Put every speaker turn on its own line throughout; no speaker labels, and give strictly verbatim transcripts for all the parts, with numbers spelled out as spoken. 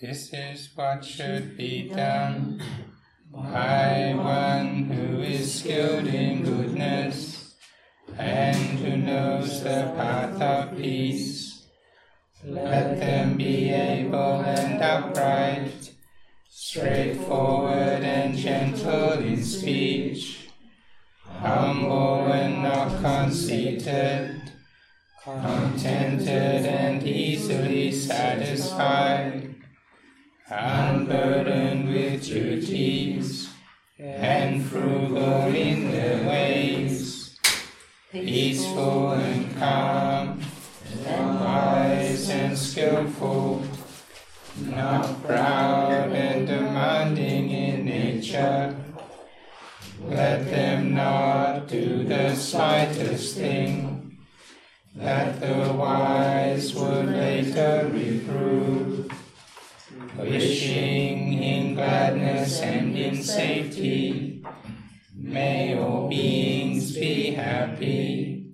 This is what should be done by one who is skilled in goodness and who knows the path of peace. Let them be able and upright, straightforward and gentle in speech, humble and not conceited, contented and easily satisfied, unburdened with duties, and frugal in their ways, peaceful and calm, and wise and skillful, not proud and demanding in nature. Let them not do the slightest thing that the wise would later reprove, wishing in gladness and in safety, may all beings be happy,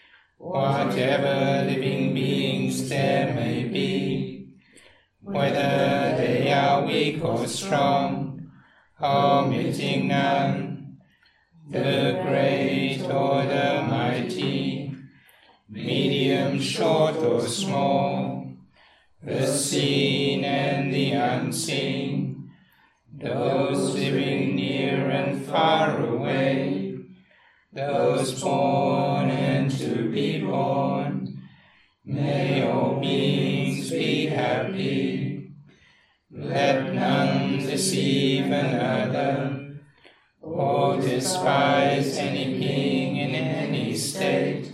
whatever living beings there may be, whether they are weak or strong, omitting none, the great or the mighty, medium, short or small, the seen and the unseen, those living near and far away, those born and to be born, may all beings be happy. Let none deceive another, or despise any being in any state.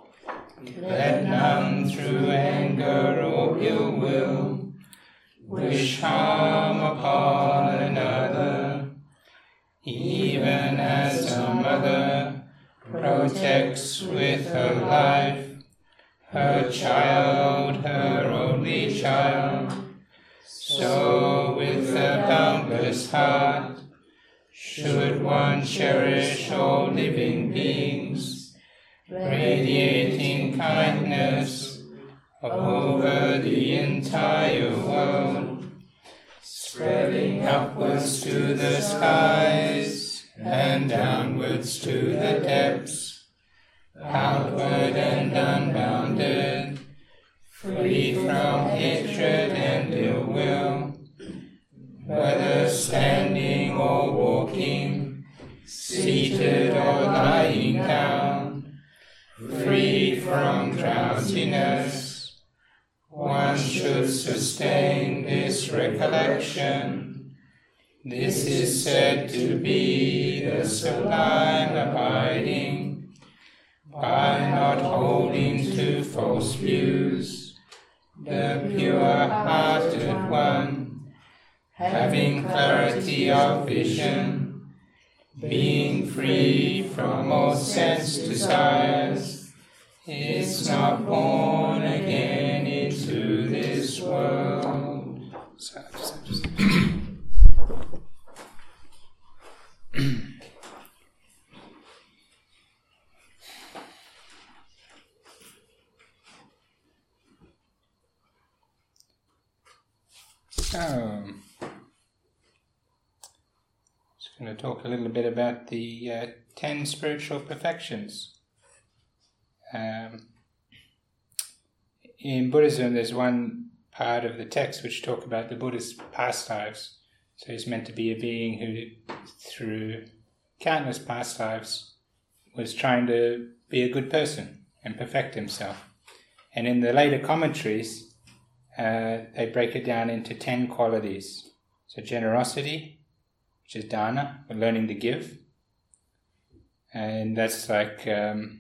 Let none through anger or ill will wish harm upon another, even as a mother protects with her life her child, her only child, so with a boundless heart should one cherish all living beings, radiating kindness over the entire world, spreading upwards to the skies and downwards to the depths, outward and unbounded, free from hatred and ill will, whether standing or walking, seated or lying down, free from drowsiness. One should sustain this recollection. This is said to be the sublime abiding, by not holding to false views, the pure-hearted one, having clarity of vision, being free from all sense desires, is not born again into this world. So, just going to talk a little bit about the uh, ten spiritual perfections. Um, in Buddhism, there's one part of the text which talk about the Buddha's past lives. So he's meant to be a being who, through countless past lives, was trying to be a good person and perfect himself. And in the later commentaries, Uh, they break it down into ten qualities. So generosity, which is dana, we're learning to give. And that's like um,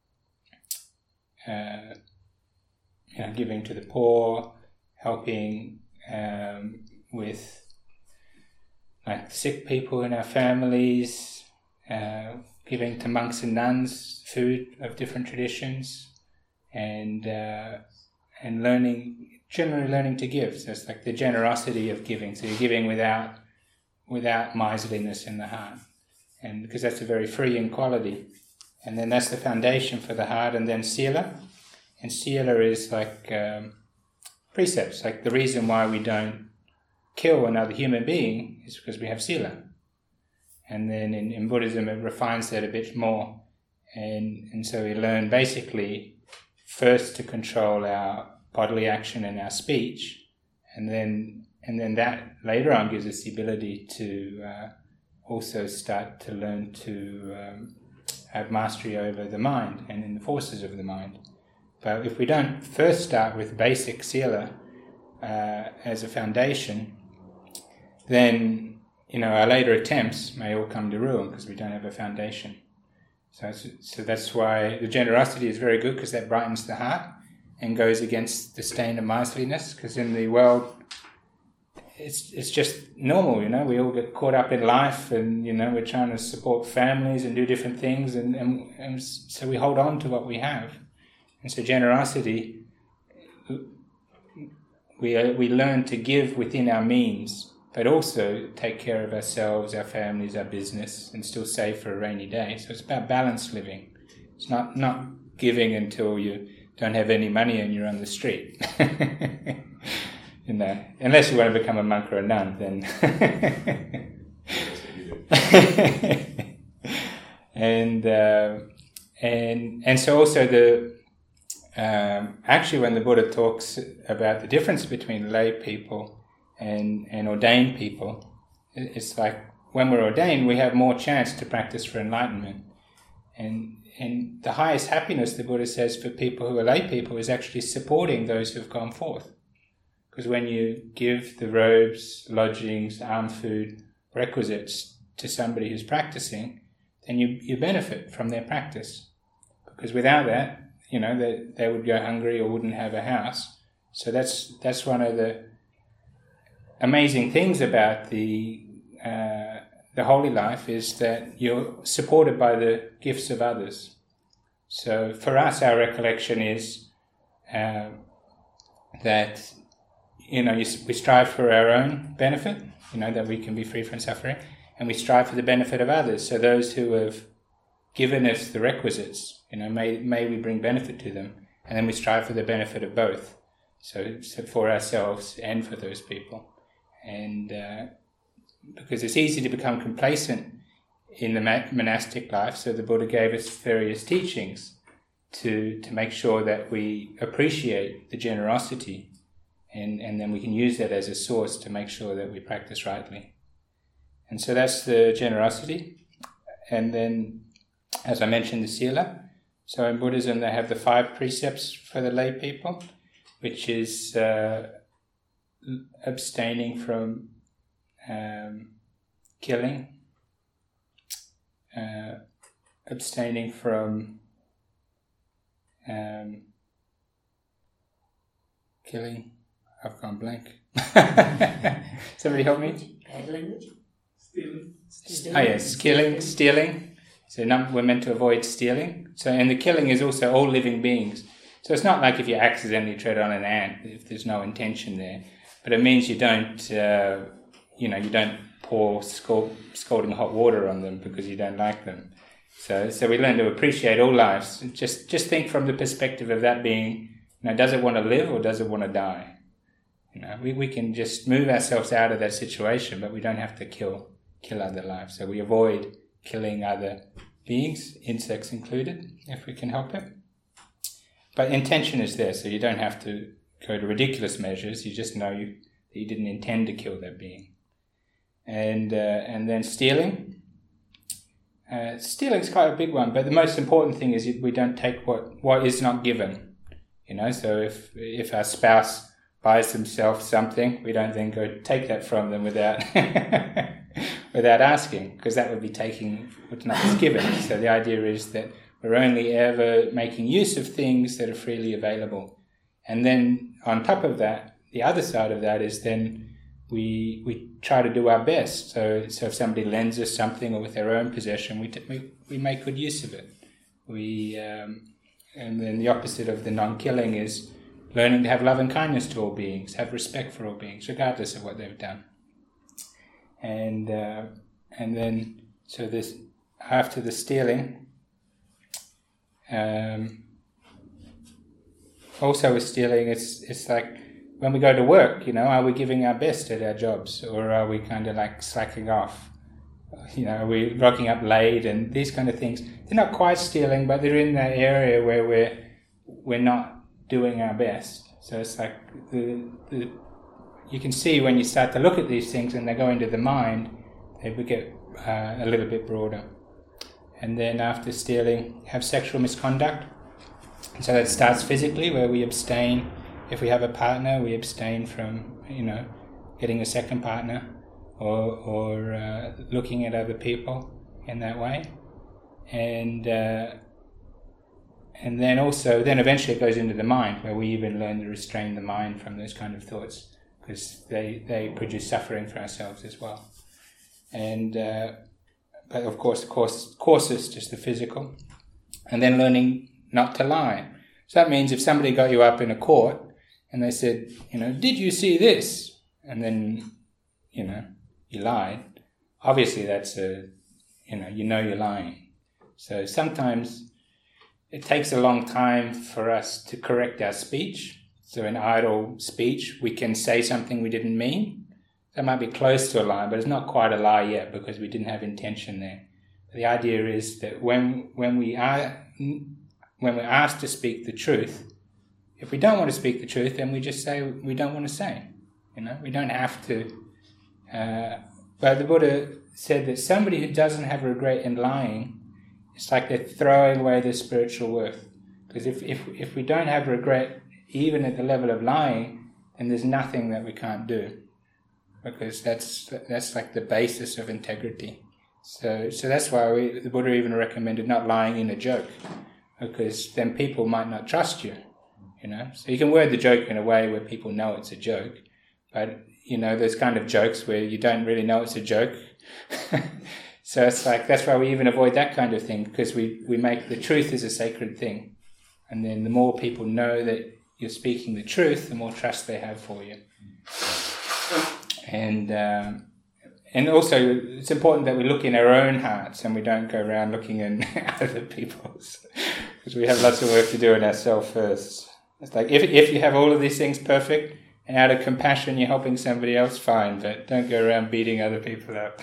uh, you know, giving to the poor, helping um, with like sick people in our families, uh, giving to monks and nuns food of different traditions, and uh, and learning. Generally learning to give. So it's like the generosity of giving. So you're giving without without miserliness in the heart. And because that's a very freeing quality. And then that's the foundation for the heart. And then sila. And sila is like um, precepts, like the reason why we don't kill another human being is because we have sila. And then in, in Buddhism it refines that a bit more. And, and so we learn basically first to control our bodily action and our speech, and then and then that later on gives us the ability to uh, also start to learn to um, have mastery over the mind and in the forces of the mind. But if we don't first start with basic sila uh, as a foundation, then you know our later attempts may all come to ruin because we don't have a foundation. So, so that's why the generosity is very good, because that brightens the heart and goes against the stain of miserliness. Because in the world, it's it's just normal, you know. We all get caught up in life, and you know we're trying to support families and do different things, and, and, and so we hold on to what we have. And so generosity, we uh, we learn to give within our means, but also take care of ourselves, our families, our business, and still save for a rainy day. So it's about balanced living. It's not, not giving until you don't have any money and you're on the street. You know, unless you want to become a monk or a nun, then. and uh, and and so also the um, actually when the Buddha talks about the difference between lay people and and ordained people, it's like when we're ordained we have more chance to practice for enlightenment, and and the highest happiness, the Buddha says, for people who are lay people is actually supporting those who've gone forth, because when you give the robes, lodgings, alms food, requisites to somebody who's practicing, then you you benefit from their practice, because without that, you know, they they would go hungry or wouldn't have a house. So that's that's one of the amazing things about the uh, the holy life, is that you're supported by the gifts of others. So for us, our recollection is uh, that you know you, we strive for our own benefit, you know, that we can be free from suffering, and we strive for the benefit of others. So those who have given us the requisites, you know, may may we bring benefit to them, and then we strive for the benefit of both. So, so for ourselves and for those people. And uh, because it's easy to become complacent in the ma- monastic life, so the Buddha gave us various teachings to to make sure that we appreciate the generosity, and, and then we can use that as a source to make sure that we practice rightly. And so that's the generosity. And then, as I mentioned, the sila. So in Buddhism they have the five precepts for the lay people, which is uh, abstaining from um, killing, uh, abstaining from um, killing. I've gone blank. Somebody help me.
Bad language.
Stealing.
Oh yes, killing, stealing. So num- we're meant to avoid stealing. So, and the killing is also all living beings. So it's not like if you accidentally tread on an ant, if there's no intention there, but it means you don't, uh, you know, you don't pour scald- scalding hot water on them because you don't like them. So, so we learn to appreciate all lives. Just, just think from the perspective of that being, you know, does it want to live or does it want to die? You know, we, we can just move ourselves out of that situation, but we don't have to kill, kill other lives. So we avoid killing other beings, insects included, if we can help it. But intention is there, so you don't have to go to ridiculous measures. You just know you, that you didn't intend to kill that being. And uh, and then stealing. Uh, stealing is quite a big one, but the most important thing is we don't take what, what is not given. You know, so if if our spouse buys themselves something, we don't then go take that from them without without asking, because that would be taking what's not given. So the idea is that we're only ever making use of things that are freely available. And then on top of that, the other side of that is then we we try to do our best. So so if somebody lends us something or with their own possession, we t- we, we make good use of it. We um, and then the opposite of the non-killing is learning to have love and kindness to all beings, have respect for all beings, regardless of what they've done. And uh, and then so this after the stealing. Um, also with stealing, it's it's like when we go to work, you know, are we giving our best at our jobs, or are we kind of like slacking off? You know, are we rocking up late and these kind of things? They're not quite stealing, but they're in that area where we're we're not doing our best. So it's like the, the you can see when you start to look at these things and they go into the mind, they get uh, a little bit broader. And then after stealing, have sexual misconduct. So that starts physically, where we abstain. If we have a partner, we abstain from, you know, getting a second partner or or uh, looking at other people in that way. And uh, and then also, then eventually it goes into the mind, where we even learn to restrain the mind from those kind of thoughts, because they, they produce suffering for ourselves as well. And uh, but of course, the course, coarsest is the physical. And then learning not to lie. So that means if somebody got you up in a court and they said, you know, did you see this? And then, you know, you lied. Obviously that's a, you know, you know you're lying. So sometimes it takes a long time for us to correct our speech. So in idle speech, we can say something we didn't mean. That might be close to a lie, but it's not quite a lie yet because we didn't have intention there. The idea is that when when we are when we're asked to speak the truth, if we don't want to speak the truth, then we just say we don't want to say. You know, we don't have to. Uh, but the Buddha said that somebody who doesn't have regret in lying, it's like they're throwing away their spiritual worth. Because if if if we don't have regret, even at the level of lying, then there's nothing that we can't do. Because that's that's like the basis of integrity. So so that's why we, the Buddha even recommended not lying in a joke, because then people might not trust you, you know. So you can word the joke in a way where people know it's a joke, but you know, there's kind of jokes where you don't really know it's a joke. So it's like, that's why we even avoid that kind of thing, because we, we make the truth is a sacred thing. And then the more people know that you're speaking the truth, the more trust they have for you. And um, and also it's important that we look in our own hearts and we don't go around looking in other people's, because we have lots of work to do in ourselves first. It's like, if if you have all of these things perfect and out of compassion you're helping somebody else, fine, but don't go around beating other people up.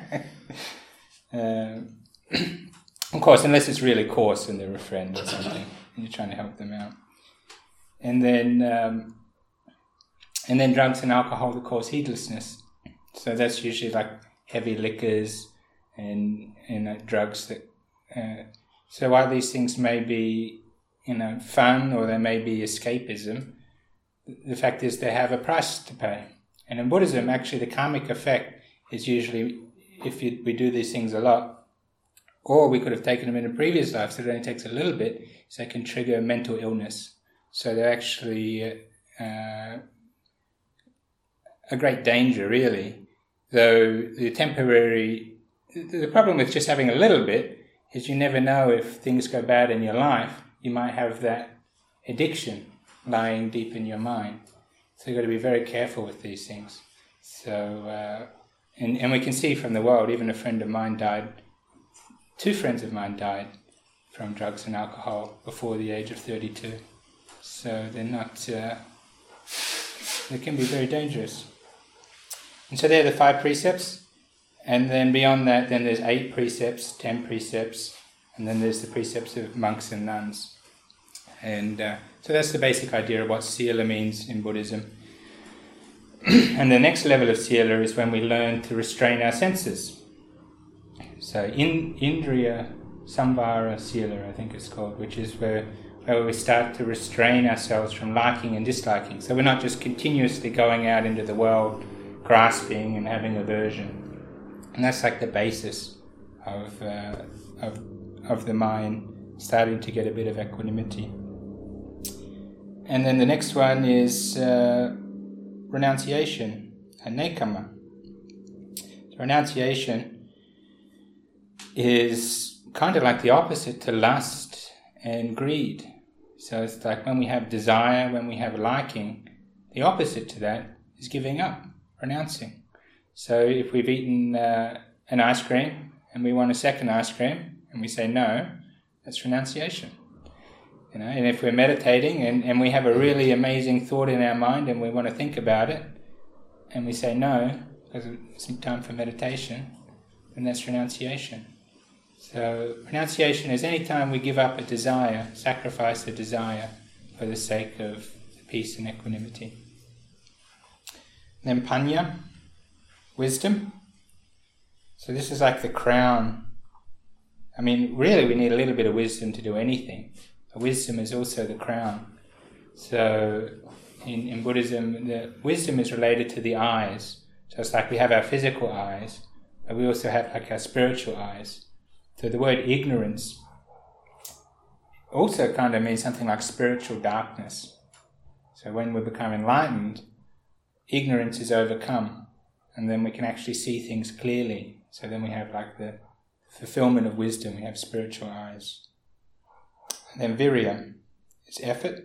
um, of course, unless it's really coarse and they're a friend or something and you're trying to help them out. And then um, and then drugs and alcohol that cause heedlessness. So that's usually like heavy liquors and, and uh, drugs that. Uh, so while these things may be, you know, fun or they may be escapism, the fact is they have a price to pay. And in Buddhism, actually, the karmic effect is usually, if you, we do these things a lot, or we could have taken them in a previous life, so it only takes a little bit, so they can trigger mental illness. So they're actually uh, a great danger, really. Though the temporary, the problem with just having a little bit is you never know if things go bad in your life, you might have that addiction lying deep in your mind. So you've got to be very careful with these things. So, uh, and, and we can see from the world, even a friend of mine died, two friends of mine died from drugs and alcohol before the age of thirty-two. So they're not, uh, they can be very dangerous. And so they're the five precepts. And then beyond that, then there's eight precepts, ten precepts, and then there's the precepts of monks and nuns. And uh, so that's the basic idea of what sila means in Buddhism. And the next level of sila is when we learn to restrain our senses. So in Indriya Samvara Sila, I think it's called, which is where, where we start to restrain ourselves from liking and disliking. So we're not just continuously going out into the world grasping and having aversion. And that's like the basis of uh, of of the mind starting to get a bit of equanimity. And then the next one is uh, renunciation, nekama. So renunciation is kind of like the opposite to lust and greed. So it's like when we have desire, when we have liking, the opposite to that is giving up, renouncing. So if we've eaten uh, an ice cream and we want a second ice cream and we say no, that's renunciation. You know, and if we're meditating and, and we have a really amazing thought in our mind and we want to think about it, and we say no, because it's time for meditation, then that's renunciation. So renunciation is any time we give up a desire, sacrifice a desire for the sake of peace and equanimity. Then panya, wisdom. So this is like the crown. I mean, really we need a little bit of wisdom to do anything. Wisdom is also the crown. So in, in Buddhism, the wisdom is related to the eyes. So it's like we have our physical eyes, but we also have like our spiritual eyes. So the word ignorance also kind of means something like spiritual darkness. So when we become enlightened, ignorance is overcome, and then we can actually see things clearly. So then we have like the fulfillment of wisdom, we have spiritual eyes. And then virya is effort.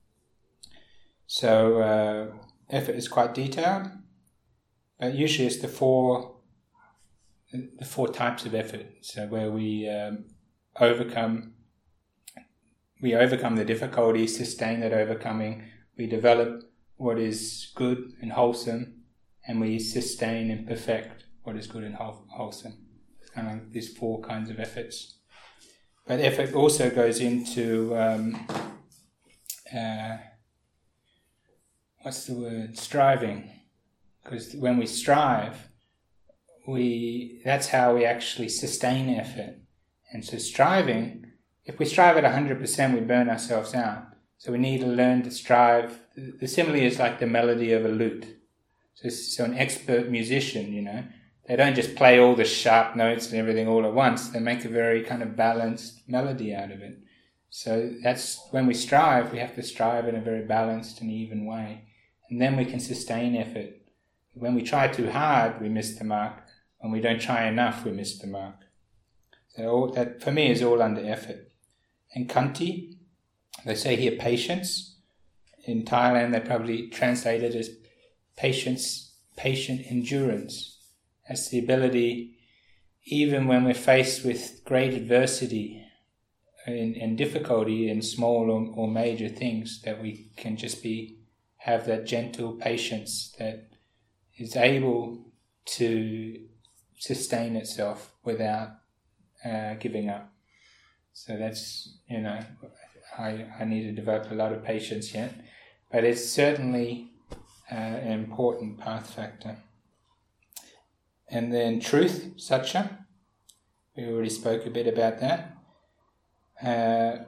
So uh, effort is quite detailed, but usually it's the four the four types of effort. So where we um, overcome we overcome the difficulty, sustain that overcoming, we develop what is good and wholesome, and we sustain and perfect what is good and whole, wholesome. It's kind of like these four kinds of efforts. But effort also goes into, um, uh, what's the word, striving. Because when we strive, we that's how we actually sustain effort. And so striving, if we strive at one hundred percent, we burn ourselves out. So we need to learn to strive. The simile is like the melody of a lute. So, so an expert musician, you know, they don't just play all the sharp notes and everything all at once. They make a very kind of balanced melody out of it. So that's when we strive, we have to strive in a very balanced and even way. And then we can sustain effort. When we try too hard, we miss the mark. When we don't try enough, we miss the mark. So all, that, for me, is all under effort. And khanti, they say here patience. In Thailand, they probably translate it as patience, patient endurance. That's the ability, even when we're faced with great adversity and, and difficulty in small or, or major things, that we can just be have that gentle patience that is able to sustain itself without uh, giving up. So that's, you know, I, I need to develop a lot of patience yet, but it's certainly uh, an important path factor. And then truth, satya. We already spoke a bit about that. Uh,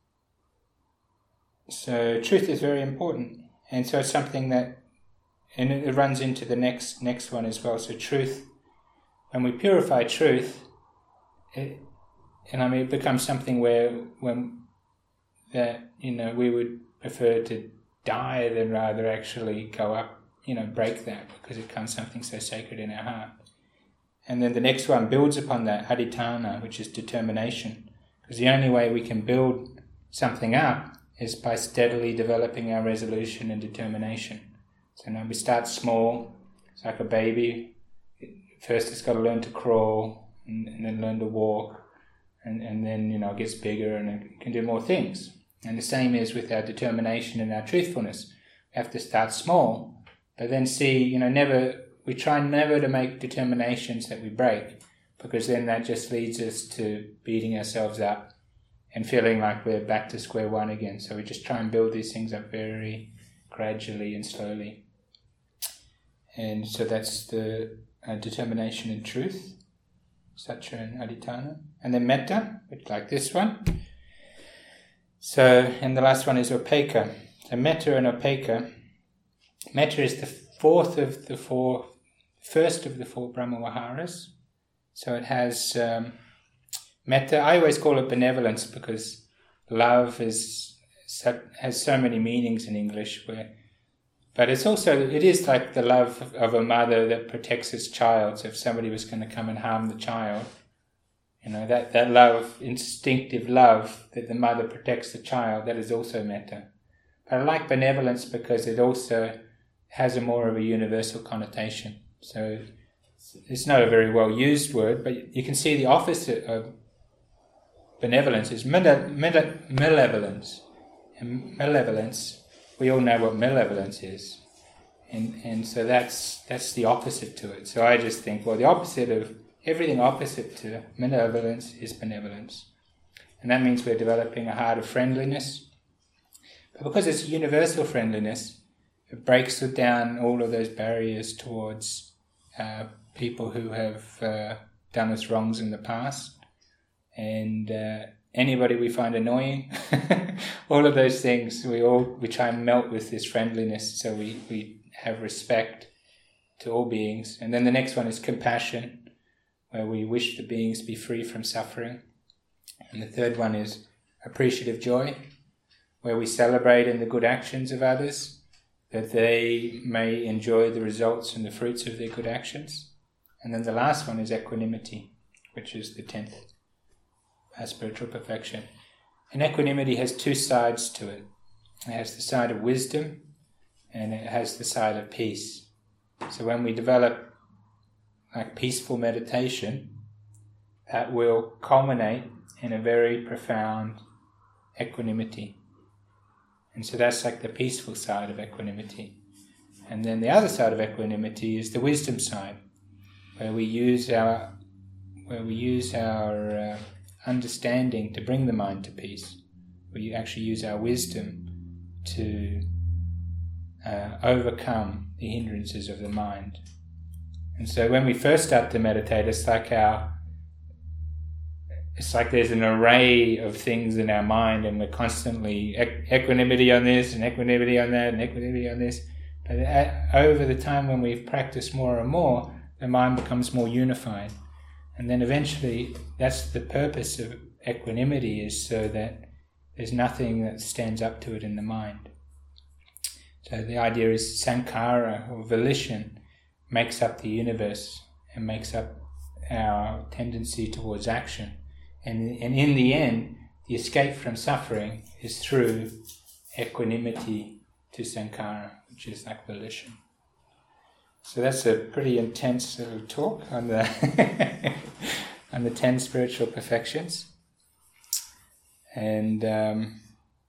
so truth is very important, and so it's something that, and it runs into the next next one as well. So truth, when we purify truth, it, and I mean it becomes something where when that you know we would prefer to die than rather actually go up, you know, break that, because it becomes something so sacred in our heart. And then the next one builds upon that, adhitthana, which is determination. Because the only way we can build something up is by steadily developing our resolution and determination. So now we start small. It's like a baby. First it's got to learn to crawl, and, and then learn to walk, and, and then, you know, it gets bigger and it can do more things. And the same is with our determination and our truthfulness. We have to start small, but then see, you know, never... We try never to make determinations that we break, because then that just leads us to beating ourselves up and feeling like we're back to square one again. So we just try and build these things up very gradually and slowly. And so that's the uh, determination and truth, satya and adhitthana. And then metta, which like this one. So, and the last one is upekkha. So metta and upekkha. Metta is the fourth of the four First of the four Brahma Viharas. So it has um, metta. I always call it benevolence, because love is has so many meanings in English. Where, but it's also, it is like the love of a mother that protects its child. So if somebody was going to come and harm the child, you know, that, that love, instinctive love that the mother protects the child, that is also metta. But I like benevolence because it also has a more of a universal connotation. So it's not a very well used word, but you can see the opposite of benevolence is mele- mele- malevolence. And malevolence, we all know what malevolence is. And and so that's that's the opposite to it. So I just think, well, the opposite of everything opposite to malevolence is benevolence. And that means we're developing a heart of friendliness. But because it's universal friendliness, it breaks down all of those barriers towards uh, people who have uh, done us wrongs in the past. And uh, anybody we find annoying, all of those things, we all we try and melt with this friendliness, so we, we have respect to all beings. And then the next one is compassion, where we wish the beings be free from suffering. And the third one is appreciative joy, where we celebrate in the good actions of others, that they may enjoy the results and the fruits of their good actions. And then the last one is equanimity, which is the tenth uh, spiritual perfection. And equanimity has two sides to it. It has the side of wisdom, and it has the side of peace. So when we develop like peaceful meditation, that will culminate in a very profound equanimity. And so that's like the peaceful side of equanimity. And then the other side of equanimity is the wisdom side, where we use our where we use our uh, understanding to bring the mind to peace. We actually use our wisdom to uh, overcome the hindrances of the mind. And so when we first start to meditate, it's like our It's like there's an array of things in our mind, and we're constantly equ- equanimity on this and equanimity on that and equanimity on this. But at, over the time when we've practiced more and more, the mind becomes more unified. And then eventually, that's the purpose of equanimity, is so that there's nothing that stands up to it in the mind. So the idea is sankhara, or volition, makes up the universe and makes up our tendency towards action. And, and in the end, the escape from suffering is through equanimity to sankhara, which is like volition. So that's a pretty intense little talk on the on the ten spiritual perfections. And um,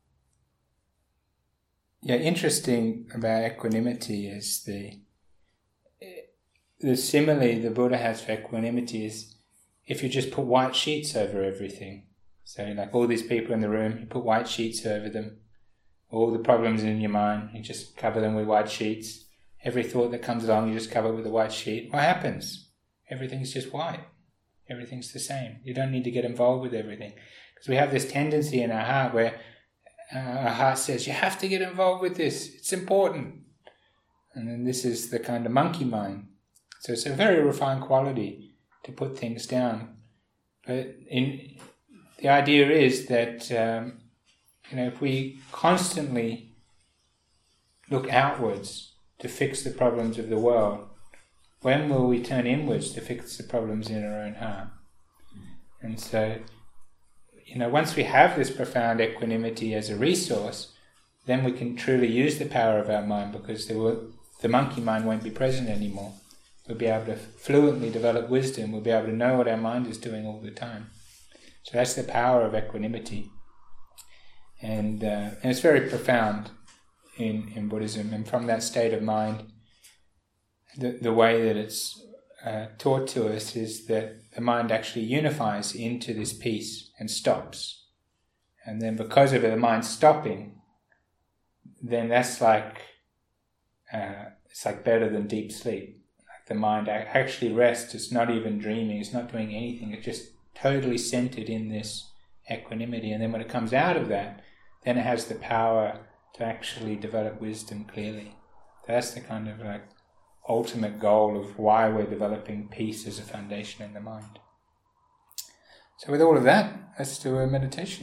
yeah, interesting about equanimity is the the simile the Buddha has for equanimity is, if you just put white sheets over everything, so like all these people in the room, you put white sheets over them, all the problems in your mind, you just cover them with white sheets. Every thought that comes along, you just cover it with a white sheet. What happens? Everything's just white. Everything's the same. You don't need to get involved with everything. Because we have this tendency in our heart where uh, our heart says, you have to get involved with this. It's important. And then this is the kind of monkey mind. So it's a very refined quality to put things down. But in the idea is that um, you know, if we constantly look outwards to fix the problems of the world, when will we turn inwards to fix the problems in our own heart? And so, you know, once we have this profound equanimity as a resource, then we can truly use the power of our mind, because the, the monkey mind won't be present anymore. We'll be able to fluently develop wisdom. We'll be able to know what our mind is doing all the time. So that's the power of equanimity. And, uh, and it's very profound in, in Buddhism. And from that state of mind, the, the way that it's uh, taught to us is that the mind actually unifies into this peace and stops. And then because of it, the mind stopping, then that's like, uh, it's like better than deep sleep. The mind actually rests, it's not even dreaming, it's not doing anything, it's just totally centered in this equanimity. And then when it comes out of that, then it has the power to actually develop wisdom clearly. That's the kind of like ultimate goal of why we're developing peace as a foundation in the mind. So with all of that, let's do a meditation.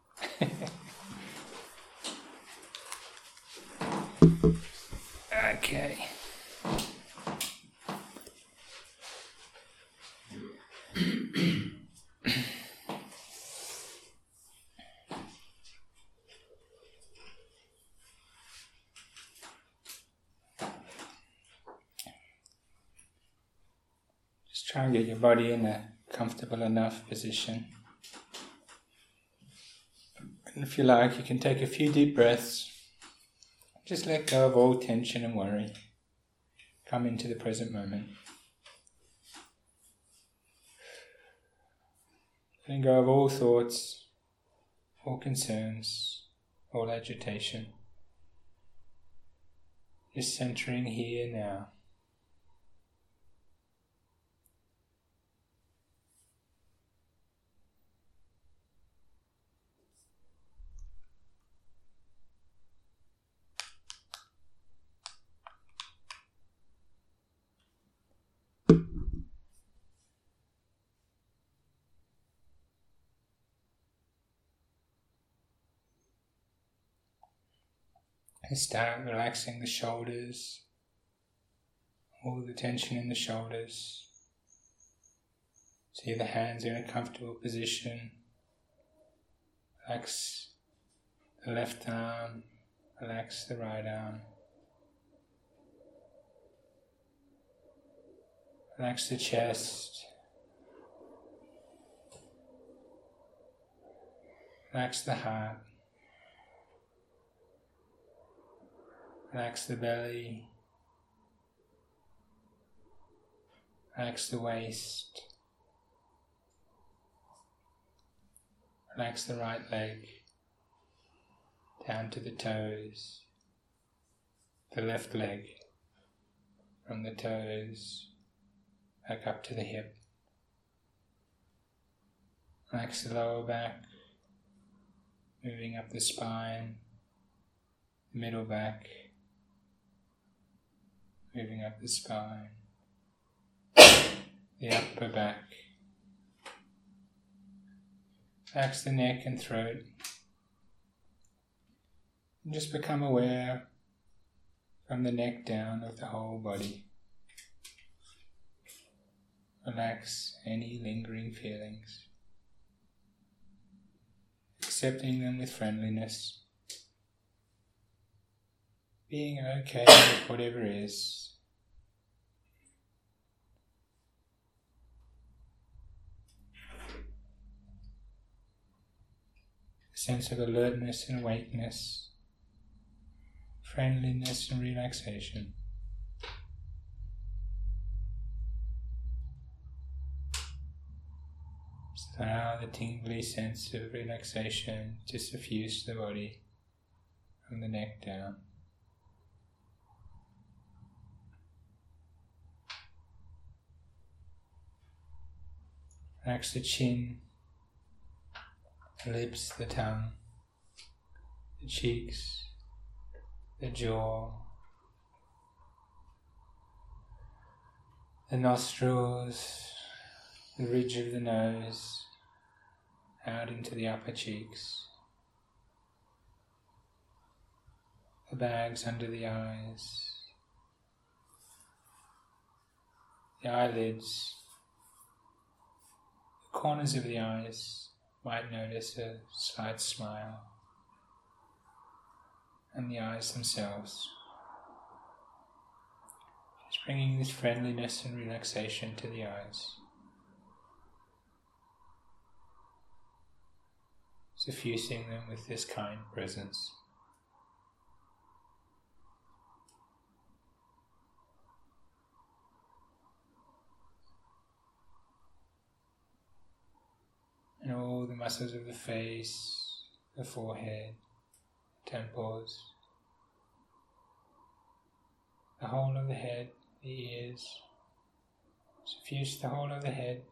Okay. Just try and get your body in a comfortable enough position. And if you like, you can take a few deep breaths. Just let go of all tension and worry. Come into the present moment. Letting go of all thoughts, all concerns, all agitation. Just centering here now. And start relaxing the shoulders, all the tension in the shoulders. See the hands in a comfortable position. Relax the left arm, relax the right arm. Relax the chest. Relax the heart. Relax the belly. Relax the waist. Relax the right leg down to the toes. The left leg from the toes back up to the hip. Relax the lower back, moving up the spine, the middle back, moving up the spine, the upper back. Relax the neck and throat. And just become aware from the neck down of the whole body. Relax any lingering feelings, accepting them with friendliness. Being okay with whatever is. A sense of alertness and awakeness, friendliness and relaxation. So allow the tingly sense of relaxation to suffuse the body from the neck down. Relax the chin, the lips, the tongue, the cheeks, the jaw, the nostrils, the ridge of the nose, out into the upper cheeks, the bags under the eyes, the eyelids, the corners of the eyes. Might notice a slight smile, and the eyes themselves. Just bringing this friendliness and relaxation to the eyes. Suffusing them with this kind presence. And all the muscles of the face, the forehead, temples, the whole of the head, the ears. Suffuse the whole of the head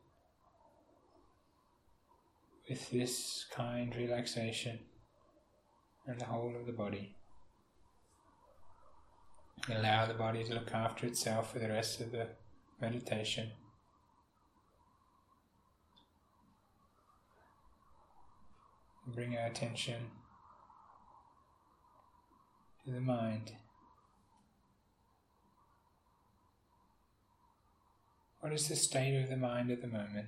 with this kind relaxation and the whole of the body. Allow the body to look after itself for the rest of the meditation. Bring our attention to the mind. What is the state of the mind at the moment?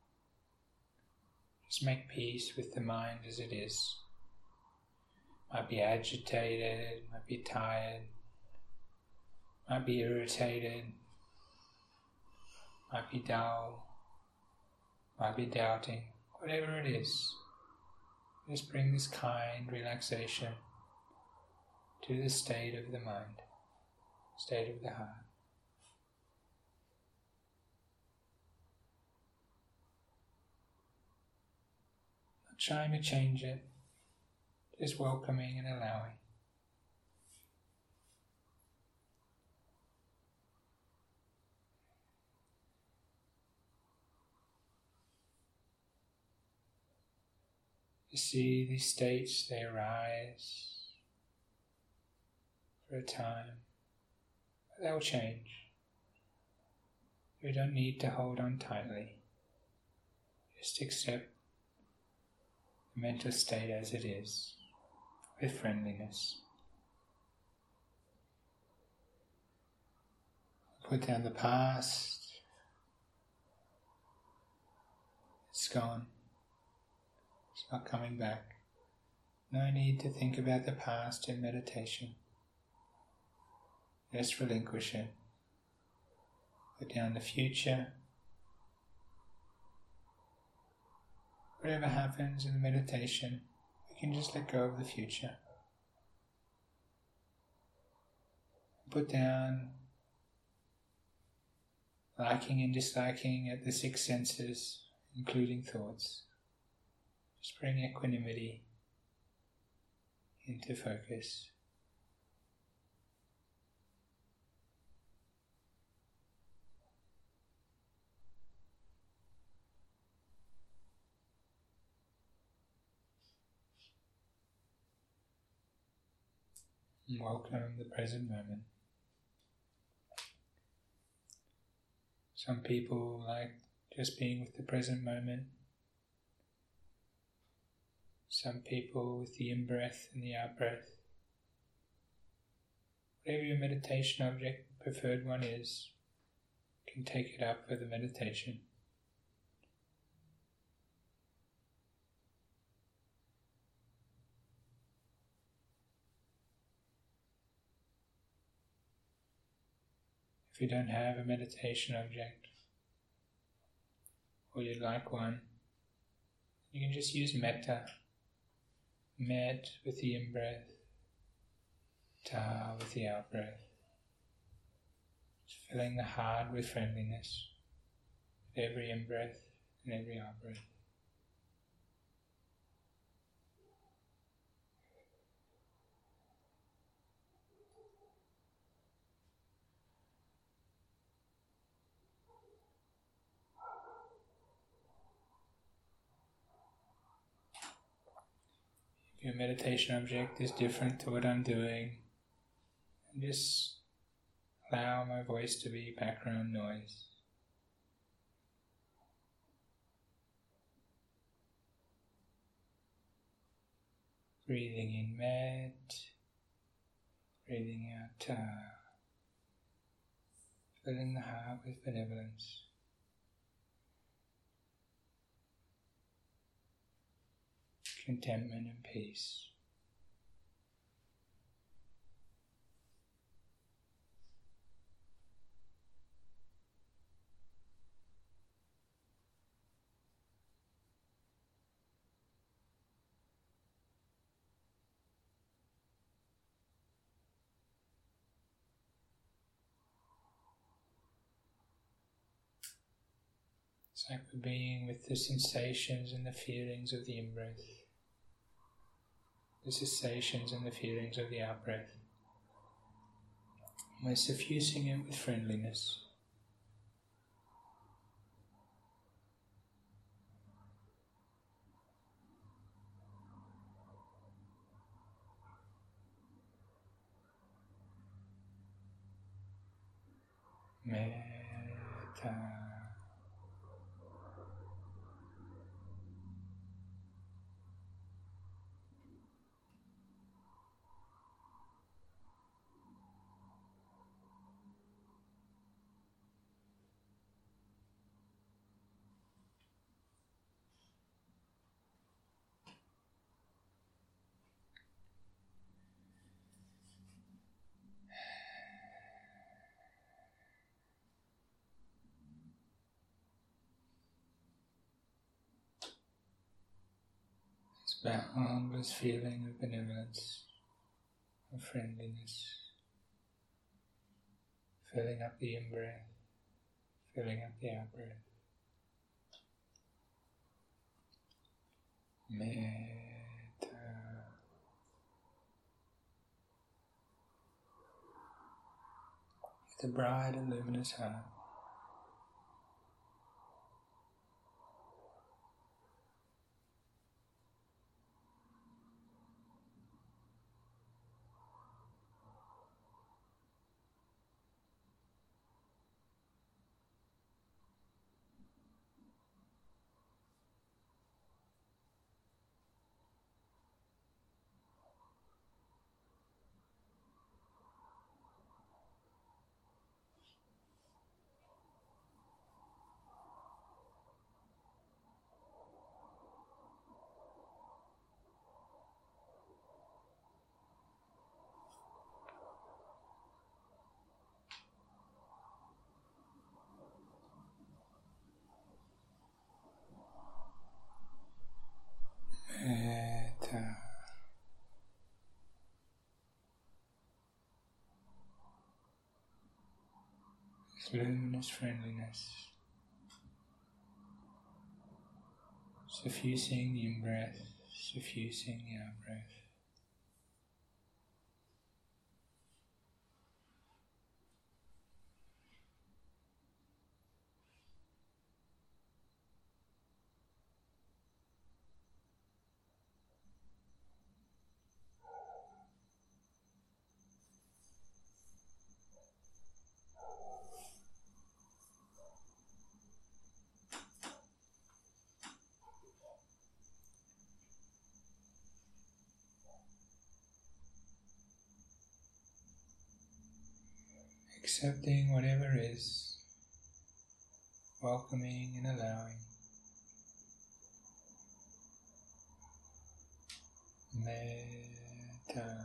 Just make peace with the mind as it is. Might be agitated, might be tired, might be irritated, might be dull, might be doubting, whatever it is. Just bring this kind relaxation to the state of the mind, state of the heart. Not trying to change it, just welcoming and allowing. You see these states, they arise for a time, but they'll change. We don't need to hold on tightly. Just accept the mental state as it is, with friendliness. Put down the past. It's gone. It's not coming back. No need to think about the past in meditation. Just relinquish it. Put down the future. Whatever happens in the meditation, we can just let go of the future. Put down liking and disliking at the six senses, including thoughts. Just bring equanimity into focus. And welcome the present moment. Some people like just being with the present moment. Some people with the in-breath and the out-breath. Whatever your meditation object, preferred one is, you can take it up for the meditation. If you don't have a meditation object, or you'd like one, you can just use metta. Met with the in-breath, ta with the out-breath. Just filling the heart with friendliness, with every in-breath and every out-breath. If your meditation object is different to what I'm doing, just allow my voice to be background noise. Breathing in met, breathing out ta, filling the heart with benevolence. Contentment and peace. It's like we're being with the sensations and the feelings of the in-breath. The sensations and the feelings of the out-breath. We're suffusing it with friendliness. Metta. boundless feeling of benevolence, of friendliness, filling up the in-breath, filling up the out-breath. Metta. With a bright and luminous heart. Metta. This luminous friendliness, suffusing the in-breath, suffusing the out-breath. Accepting whatever is, welcoming and allowing. Metta.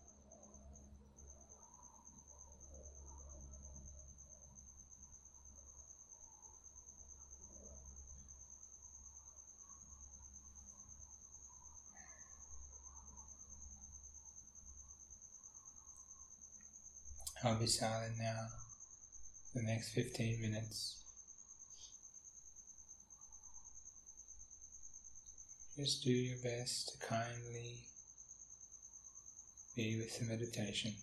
I'll be silent now for the next fifteen minutes. Just do your best to kindly be with the meditation.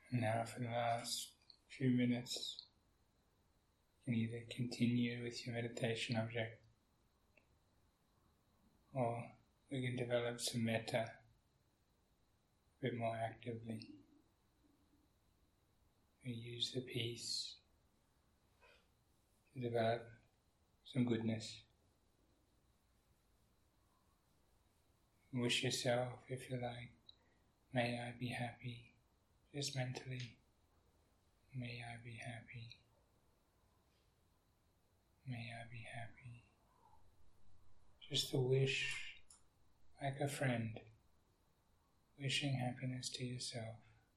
Now for the last few minutes, you can either continue with your meditation object, or we can develop some metta a bit more actively. We use the peace to develop some goodness. Wish yourself, if you like, may I be happy, just mentally, may I be happy, may I be happy. Just a wish, like a friend, wishing happiness to yourself.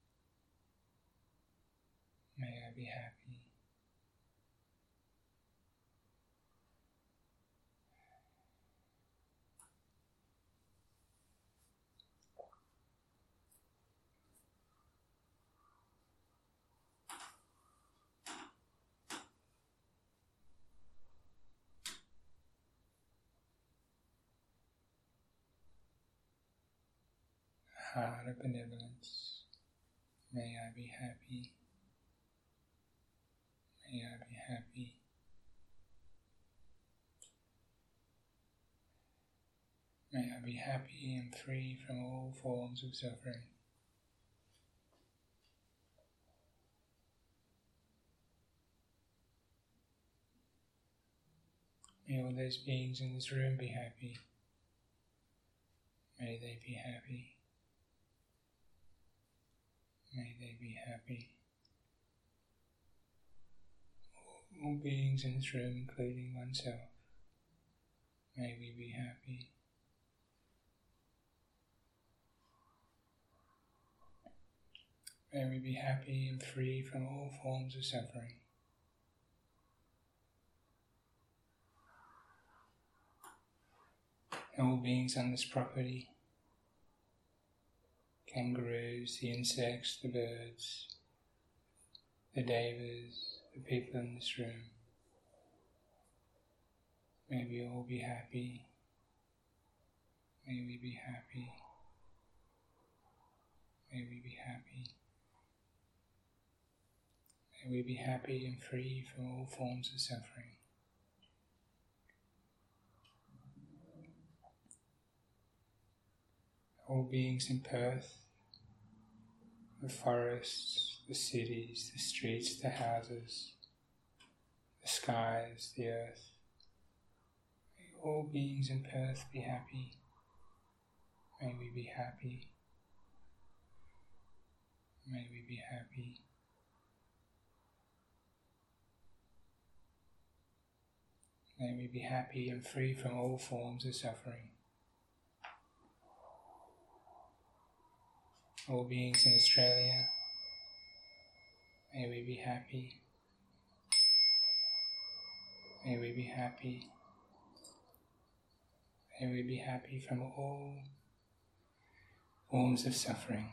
May I be happy. Heart of benevolence, may I be happy, may I be happy, may I be happy and free from all forms of suffering. May all those beings in this room be happy, may they be happy. May they be happy. All beings in this room, including oneself, may we be happy. May we be happy and free from all forms of suffering. All beings on this property, kangaroos, the insects, the birds, the devas, the people in this room. May we all be happy. May we be happy. May we be happy. May we be happy and free from all forms of suffering. All beings in Perth, the forests, the cities, the streets, the houses, the skies, the earth. May all beings in Perth be happy. May we be happy. May we be happy. May we be happy and free from all forms of suffering. All beings in Australia, may we be happy. May we be happy. May we be happy from all forms of suffering.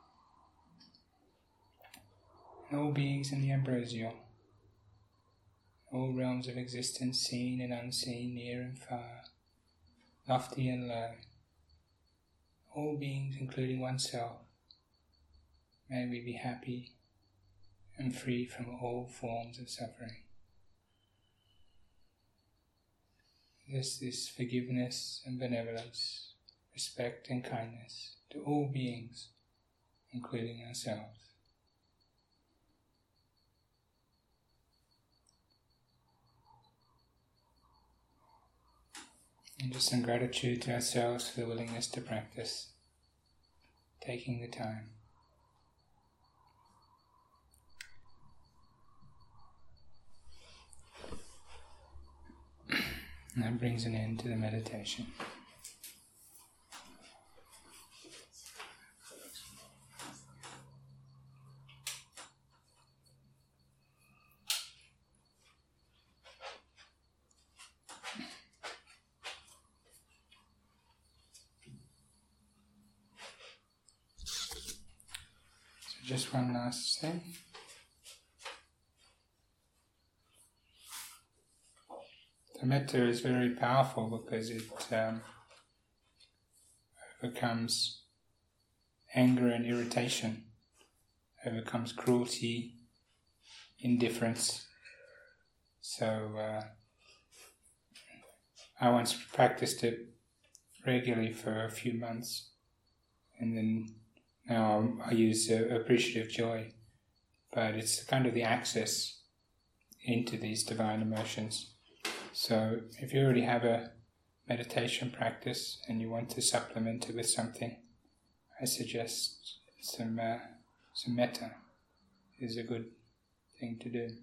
And all beings in the ambrosial, all realms of existence, seen and unseen, near and far, lofty and low, all beings including oneself, may we be happy and free from all forms of suffering. This is forgiveness and benevolence, respect and kindness to all beings, including ourselves. And just some gratitude to ourselves for the willingness to practice, taking the time. And that brings an end to the meditation. So just one last thing. The metta is very powerful because it um, overcomes anger and irritation, overcomes cruelty, indifference. So uh, I once practiced it regularly for a few months, and then now I use uh, appreciative joy, but it's kind of the access into these divine emotions. So if you already have a meditation practice and you want to supplement it with something, I suggest some uh, some metta is a good thing to do.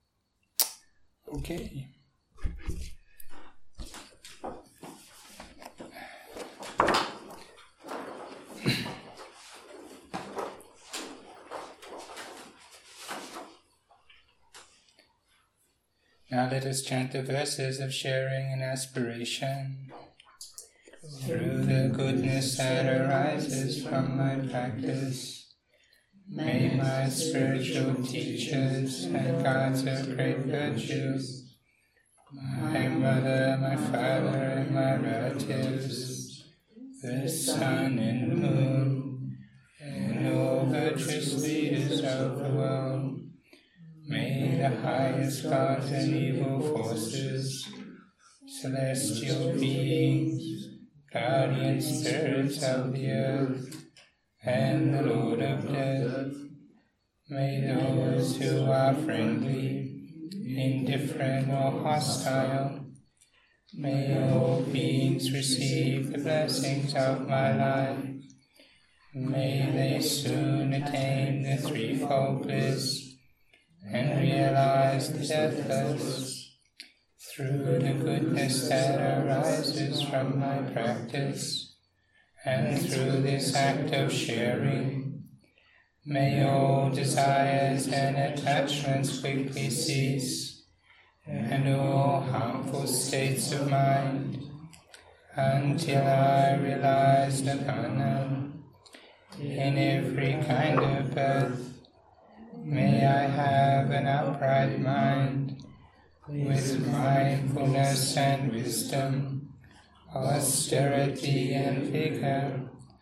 Okay. Now let us chant the verses of sharing and aspiration. Through the goodness that arises from my practice, may my spiritual teachers and guides of great virtue, my mother, my father, and my relatives, the sun and the moon, and all virtuous leaders of the world, may the highest gods and evil forces, celestial beings, guardian spirits of the earth, and the Lord of death, may those who are friendly, indifferent, or hostile, may all beings receive the blessings of my life. May they soon attain the threefold bliss and realize the deathless. Through the goodness that arises from my practice, and through this act of sharing, may all desires and attachments quickly cease, and all harmful states of mind, until I realize Nirvana. In every kind of birth, may I have an upright mind, with mindfulness and wisdom, austerity and vigor.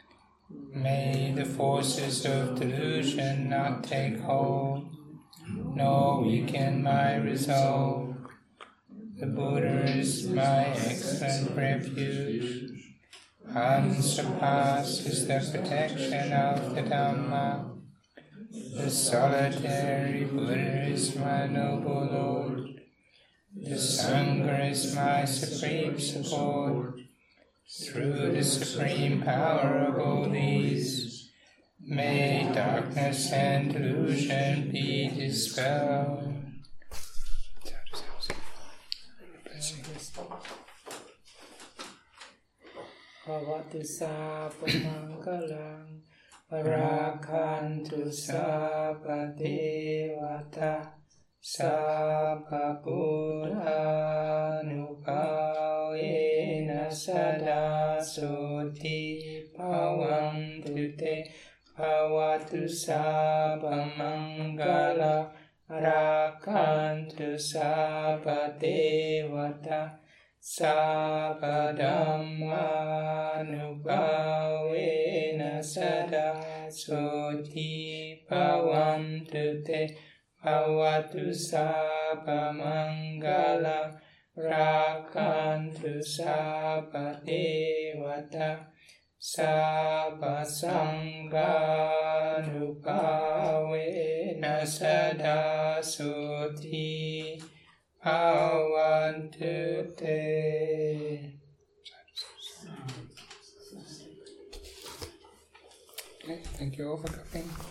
May the forces of delusion not take hold, nor weaken my resolve. The Buddha is my excellent refuge. Unsurpassed is the protection of the Dhamma. The solitary Buddha is my noble Lord. The Sangha is my supreme support. Through the supreme power of all these, may darkness and delusion be dispelled.
Bhavatu sapamangalam Rakhantu sabba devata sabba buddhanupavena sada soti bhavantu te bhavatu sabba mangala Rakhantu sabba devata sabba dhammanupavena sada soti bhavantu te bhavatu sabba mangala Rakhantu sabba devata sabba sanghanupavena sada soti bhavantu te. Okay, thank you all for coming.